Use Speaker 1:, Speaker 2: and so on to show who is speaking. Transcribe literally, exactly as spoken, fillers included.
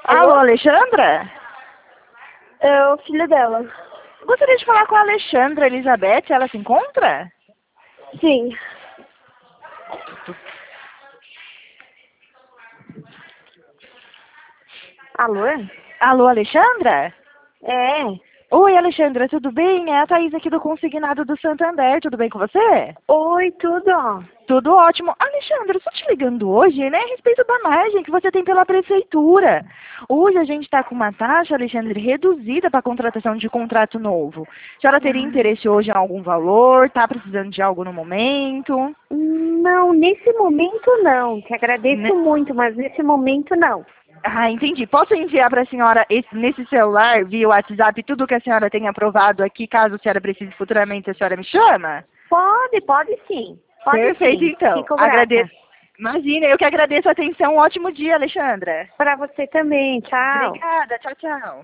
Speaker 1: Alô, Alexandra?
Speaker 2: É o filho dela.
Speaker 1: Gostaria de falar com a Alexandra Elizabeth, ela se encontra?
Speaker 2: Sim. Alô?
Speaker 1: Alô, Alexandra?
Speaker 2: É.
Speaker 1: Oi, Alexandra, tudo bem? É a Thaís aqui do Consignado do Santander, tudo bem com você?
Speaker 2: Oi, tudo?
Speaker 1: Tudo ótimo. Alexandra, estou te ligando hoje, né, a respeito da margem que você tem pela prefeitura. Hoje a gente está com uma taxa, Alexandre, reduzida para a contratação de contrato novo. A senhora teria interesse hoje em algum valor? Está precisando de algo no momento?
Speaker 2: Não, nesse momento não. Te agradeço
Speaker 1: Ne-
Speaker 2: muito, mas nesse momento não.
Speaker 1: Ah, entendi. Posso enviar para a senhora esse- nesse celular, via WhatsApp, tudo que a senhora tem aprovado aqui, caso a senhora precise futuramente, a senhora me chama?
Speaker 2: Pode, pode sim. Pode
Speaker 1: Perfeito,
Speaker 2: sim.
Speaker 1: então.
Speaker 2: Fico
Speaker 1: Agradeço.
Speaker 2: grata.
Speaker 1: Imagina, eu que agradeço a atenção. Um ótimo dia, Alexandra.
Speaker 2: Para você também. Tchau.
Speaker 1: Obrigada. Tchau, tchau.